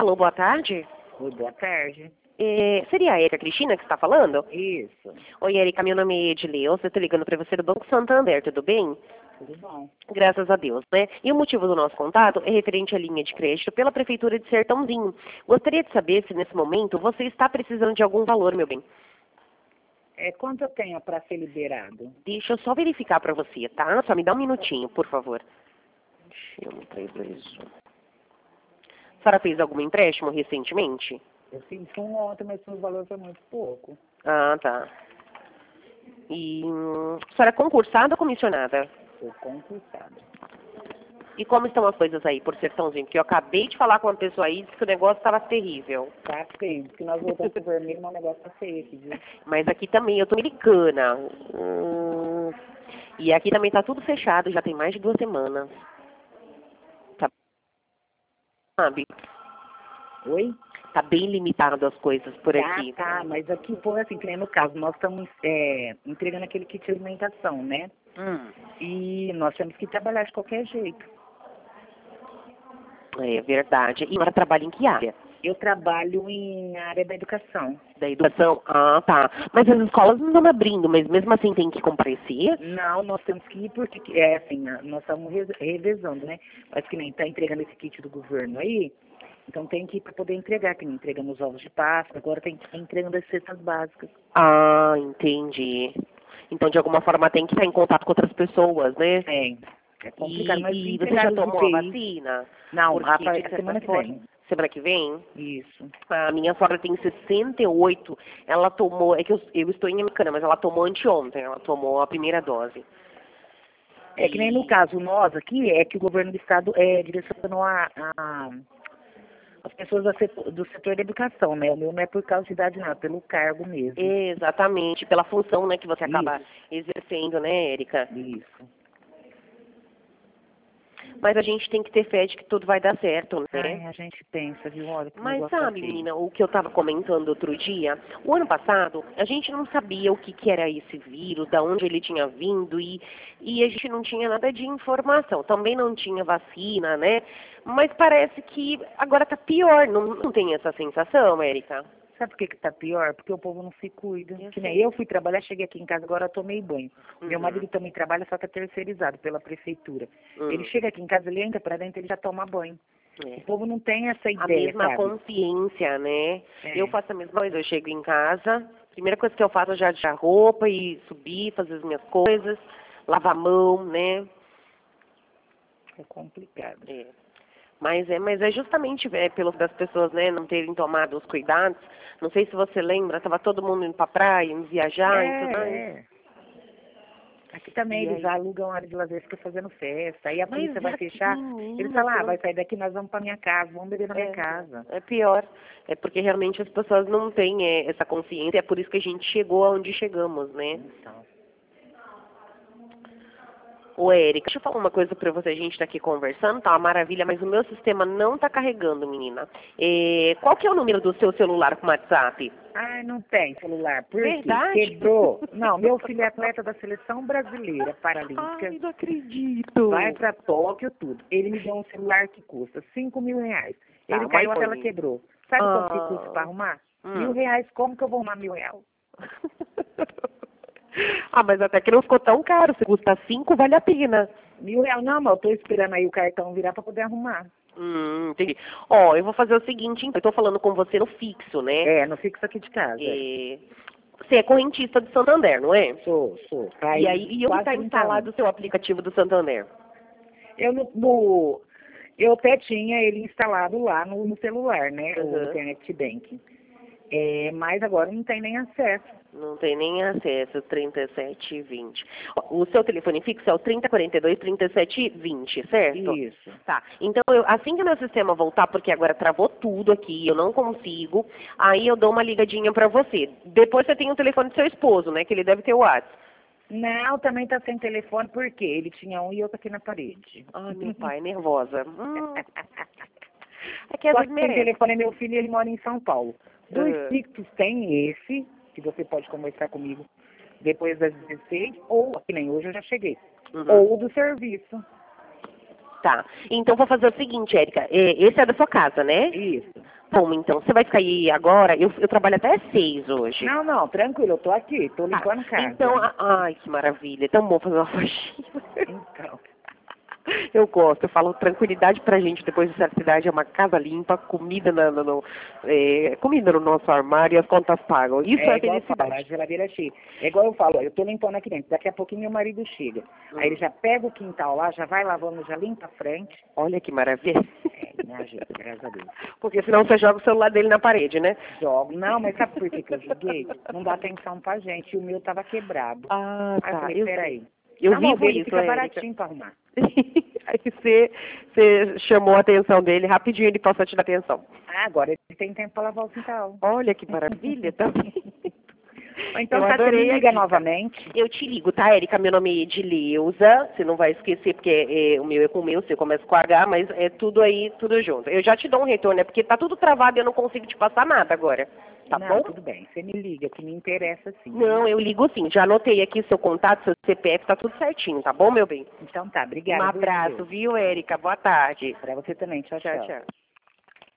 Alô, boa tarde. Oi, boa tarde. Seria a Erika Cristina que está falando? Isso, Oi, Erika, meu nome é Edileuza, eu estou ligando para você do Banco Santander, tudo bem? tudo bom? Graças a Deus, né? E o motivo do nosso contato é referente à linha de crédito pela Prefeitura de Sertãozinho. Gostaria de saber se nesse momento você está precisando de algum valor, meu bem. Quanto eu tenho para ser liberado? Deixa eu só verificar para você, tá? Só me dá um minutinho, por favor. 3, 2, 1. A senhora fez algum empréstimo recentemente? Eu fiz um ontem, mas o valor foi muito pouco. Ah, tá. E a senhora é concursada ou comissionada? Sou concursada. E como estão as coisas aí por Sertãozinho? Porque eu acabei de falar com uma pessoa aí e disse que o negócio estava terrível. Tá feio, porque nós voltamos pro vermelho, mas o negócio tá feio aqui, viu? Mas aqui também, eu tô americana. E aqui também tá tudo fechado, já tem mais de 2 semanas. Tá, sabe? Oi? Tá bem limitado as coisas por aqui. Tá, mas aqui, pô, assim, que nem no caso, nós estamos entregando aquele kit de alimentação, né? E nós temos que trabalhar de qualquer jeito. É verdade. E agora trabalha em que área? Eu trabalho em área da educação. Da educação? Ah, tá. Mas as escolas não estão abrindo, mas mesmo assim tem que comparecer? Não, nós temos que ir porque, assim, nós estamos revezando, né? Mas que nem tá entregando esse kit do governo aí, então tem que ir para poder entregar, que nem entregamos ovos de Páscoa, agora tem que ir entregando as cestas básicas. Ah, entendi. Então, de alguma forma, tem que estar em contato com outras pessoas, né? É complicado, mas E você já entregados de tomou a UTI. vacina? Não, Porque, a de semana certa que forma, vem. semana que vem? Isso. A minha sogra tem 68. Ela tomou, é que eu estou em Americana, mas ela tomou anteontem, ela tomou a primeira dose. É que nem no caso, nós aqui, é que o governo do estado direcionou as pessoas do setor da educação, né? O meu não é por causa de idade, não, é pelo cargo mesmo. Exatamente, pela função, né, que você acaba exercendo, né, Érica? Isso. Mas a gente tem que ter fé de que tudo vai dar certo, né? Ai, a gente pensa, viu? Olha que Mas negócio tá sabe, feio. menina, o que eu estava comentando outro dia, o ano passado, a gente não sabia o que era esse vírus, da onde ele tinha vindo, e a gente não tinha nada de informação. Também não tinha vacina, né? Mas parece que agora tá pior, não tem essa sensação, Érica? Sabe por que tá pior? Porque o povo não se cuida. Eu Que sei. nem eu fui trabalhar, cheguei aqui em casa, agora eu tomei banho. Meu Uhum. marido também trabalha, só que é terceirizado pela prefeitura. Hum. Ele chega aqui em casa, ele entra pra dentro, ele já toma banho. É. O povo não tem essa A ideia, mesma sabe? consciência, né? É. Eu faço a mesma coisa, eu chego em casa, primeira coisa que eu faço é já tirar roupa e subir, fazer as minhas coisas, lavar a mão, né? É complicado. É. Mas é justamente pelo das pessoas, né, não terem tomado os cuidados. Não sei se você lembra, estava todo mundo indo pra praia, indo viajar e tudo mais. Aqui também E eles aí? alugam área de lazer, fica fazendo festa. Aí a Mas polícia vai aqui, fechar, eles menina, falam, vai sair daqui, nós vamos pra minha casa, vamos beber na minha é, casa. é pior. É porque realmente as pessoas não têm essa consciência, é por isso que a gente chegou aonde chegamos, né? Então, Ô, Érica, deixa eu falar uma coisa pra você. A gente tá aqui conversando, tá uma maravilha, mas o meu sistema não tá carregando, menina. Qual que é o número do seu celular com WhatsApp? ai, não tem celular, por quê? Verdade? Quebrou. Não, meu filho é atleta da seleção brasileira, paralímpica. Ai, não acredito. Vai pra Tóquio, tudo. Ele me deu um celular que custa 5.000 reais. Ele Tá, caiu, a mas tela foi. quebrou. Sabe quanto que custa pra arrumar? R$ 1.000. Como que eu vou arrumar R$ 1.000? Ah, mas até que não ficou tão caro. Se custa 5, vale a pena. R$ 1.000? Não, mas eu tô esperando aí o cartão virar pra poder arrumar. Entendi. Ó, eu vou fazer o seguinte, então. Eu tô falando com você no fixo, né? No fixo aqui de casa. Você é correntista do Santander, não é? Sou. E aí, e onde quase está 30 instalado anos. o seu aplicativo do Santander? Eu até tinha ele instalado lá no celular, né? O Uhum. Internet Banking. Mas agora não tem nem acesso. Não tem nem acesso, 3720. O seu telefone fixo é o 3042-3720, certo? Isso. Tá. Então, assim que o meu sistema voltar, porque agora travou tudo aqui, eu não consigo, aí eu dou uma ligadinha pra você. Depois você tem o telefone do seu esposo, né? Que ele deve ter o WhatsApp. Não, também tá sem telefone, porque ele tinha um e outro aqui na parede. Ai, meu pai, nervosa. É que às Só vezes que tem merece. telefone é meu filho e ele mora em São Paulo. Dos Uhum. fixos tem esse, que você pode conversar comigo depois das 16, ou, que nem hoje eu já cheguei. Uhum. Ou do serviço. Tá. Então vou fazer o seguinte, Érica. Esse é da sua casa, né? Isso. Bom, então, você vai ficar aí agora? Eu trabalho até às 6 hoje. Não, não, tranquilo, eu tô aqui, tô Tá. limpando casa. Então, ai, que maravilha. É tão bom fazer uma faxina. Então. Eu gosto, eu falo tranquilidade pra gente depois de certa idade, é uma casa limpa, comida, comida no nosso armário e as contas pagam. Isso é Igual eu falo, a felicidade. geladeira cheia. É igual eu falo, eu tô limpando aqui dentro, daqui a pouquinho meu marido chega. Aí ele já pega o quintal lá, já vai lavando, já limpa a frente. Olha que maravilha. Me ajuda, graças a Deus. Porque senão você joga o celular dele na parede, né? Jogo. Não, mas sabe por que eu joguei? Não dá atenção pra gente, e o meu tava quebrado. Ah, Aí eu tá. falei, peraí. Eu Não, vivo dele isso, fica Érica. baratinho pra arrumar. Aí você chamou a atenção dele, rapidinho ele passou a te dar atenção. Ah, agora ele tem tempo pra lavar o quintal. Olha que maravilha, também. Então Eu tá, você adorei me a liga dica. novamente. Eu te ligo, tá, Érica? Meu nome é Edileuza, você não vai esquecer, porque o meu é com o meu, você começa com H, mas é tudo aí, tudo junto. Eu já te dou um retorno, né? Porque tá tudo travado e eu não consigo te passar nada agora. Tá Não, bom? tudo bem. Você me liga, que me interessa sim. Não, eu ligo sim. Já anotei aqui seu contato, seu CPF, tá tudo certinho, tá bom, meu bem? Então tá, obrigada. Um abraço, viu, Érica? Boa tarde. Pra você também. Tchau, Tchau, tchau. tchau.